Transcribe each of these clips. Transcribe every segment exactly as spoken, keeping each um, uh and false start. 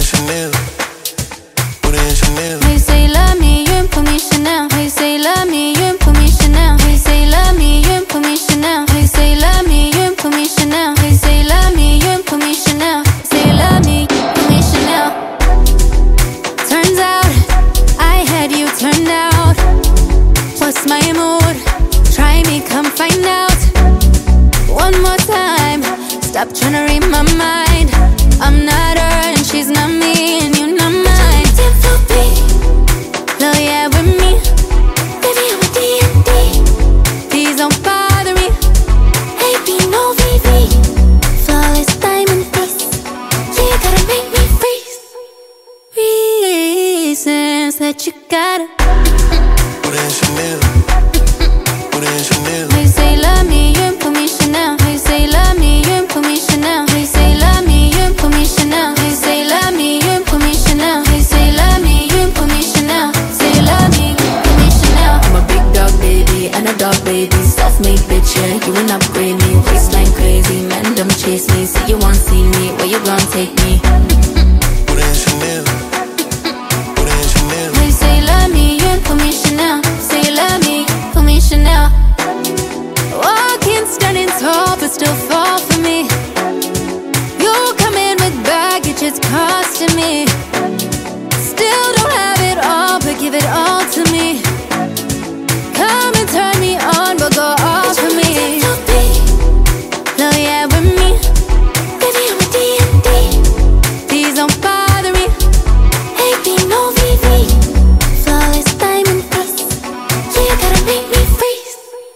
in Chanel. Put it in Chanel. Hey, say love me, you ain't put me Chanel. Hey, say love me, you ain't put me Chanel. Hey, say love me, you ain't put me Chanel. Hey, say love me, you ain't put me Chanel. Hey, say love me, you ain't put me Chanel. Say love me, put me Chanel. Turns out I had you turned out. What's my mood? Try me, come find out. One more time, stop trying to read my mind. I'm not her and she's not me, and you're not mine. Love yeah with me, baby I'm a D and D. Please don't bother me. A B no V V. Flawless diamond face. Yeah, you gotta make me freeze. Reasons that you gotta Put it in Chanel. Put it in Chanel. Hey, say love me, you ain't put me Chanel. Hey, say love me, you ain't put me Chanel. Hey, say love me, you ain't put me Chanel. Hey, say love me, you ain't put me Chanel. Hey, say love me, you ain't put me Chanel. Say love me, put me Chanel. I'm a big dog baby and a dog baby. Self-made bitch, yeah, you ain't upgrade me. Waistline crazy, man, don't chase me. Say you want see me, where you gon' take me? Put it in Chanel. Put it in Chanel. Hey, say love me, you ain't put me Chanel. Say love me, put me Chanel. Walking, standing tall, but still fall for me. You come in with baggage, it's costing me. Still don't have it all, but give it all to me. Come and turn me on, but go off for me. Love yeah with me, baby I'm a D and D. Please don't bother me. A B no V V. Flawless diamond face. Yeah, you gotta make me freeze.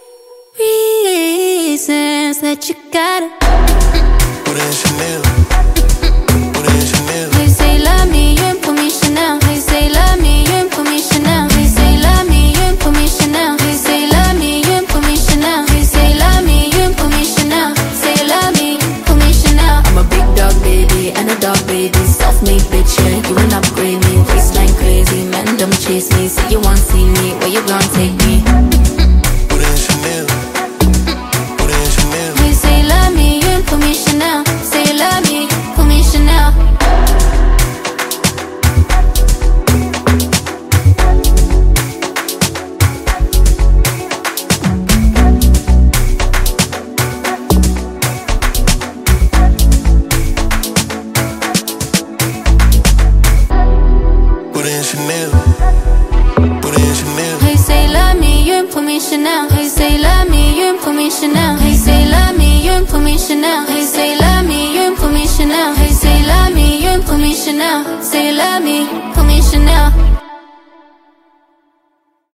Reasons that you gotta Put it in Chanel. Put it in Chanel. Hey, say love me, you ain't put me Chanel. Hey, say love me, you ain't put me Chanel. Hey, say love me, you ain't put me Chanel. Hey, say love me, you ain't put me Chanel. Hey, say love me, you ain't put me Chanel. Say love me, put me Chanel. I'm a big dog baby and a dog baby. Self-made bitch, yeah, you ain't upgrade me. Waistline crazy, man, don't chase me. Say you want see me, where you gon' take me? Put it in Chanel. Put it in Chanel. Hey, say love me, you ain't put me Chanel. Say love me, put me Chanel. Put it in Chanel. Put it in Chanel. Hey, say love me, you ain't put me Chanel. Hey, say love me, you ain't put me Chanel. Hey, say love me, you ain't put me Chanel. Hey, say love me, you ain't put me Chanel. Hey, say love me, you ain't put me Chanel. Say love me, put me Chanel.